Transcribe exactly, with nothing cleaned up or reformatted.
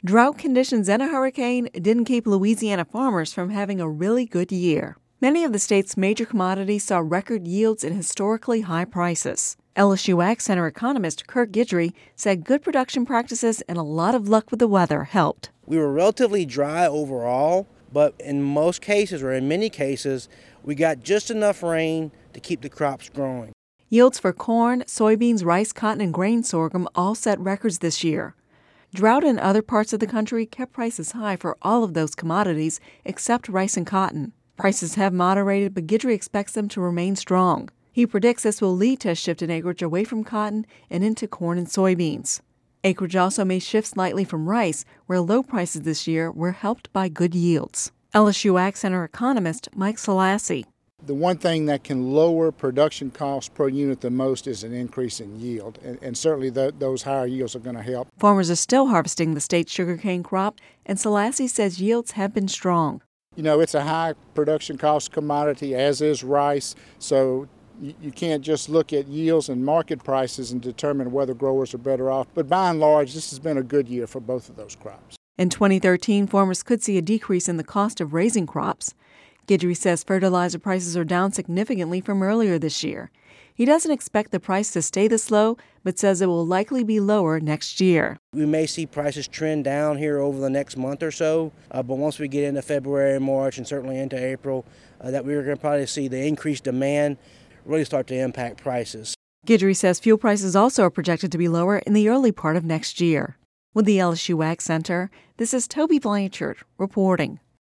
Drought conditions and a hurricane didn't keep Louisiana farmers from having a really good year. Many of the state's major commodities saw record yields and historically high prices. L S U Ag Center economist Kirk Guidry said good production practices and a lot of luck with the weather helped. We were relatively dry overall, but in most cases, or in many cases, we got just enough rain to keep the crops growing. Yields for corn, soybeans, rice, cotton, and grain sorghum all set records this year. Drought in other parts of the country kept prices high for all of those commodities except rice and cotton. Prices have moderated, but Guidry expects them to remain strong. He predicts this will lead to a shift in acreage away from cotton and into corn and soybeans. Acreage also may shift slightly from rice, where low prices this year were helped by good yields. L S U Ag Center economist Mike Selassie. The one thing that can lower production costs per unit the most is an increase in yield, and, and certainly the, those higher yields are going to help. Farmers are still harvesting the state's sugarcane crop, and Selassie says yields have been strong. You know, it's a high production cost commodity, as is rice, so you, you can't just look at yields and market prices and determine whether growers are better off. But by and large, this has been a good year for both of those crops. In twenty thirteen, farmers could see a decrease in the cost of raising crops. Guidry says fertilizer prices are down significantly from earlier this year. He doesn't expect the price to stay this low, but says it will likely be lower next year. We may see prices trend down here over the next month or so, uh, but once we get into February, March, and certainly into April, uh, that we're going to probably see the increased demand really start to impact prices. Guidry says fuel prices also are projected to be lower in the early part of next year. With the L S U Ag Center, this is Toby Blanchard reporting.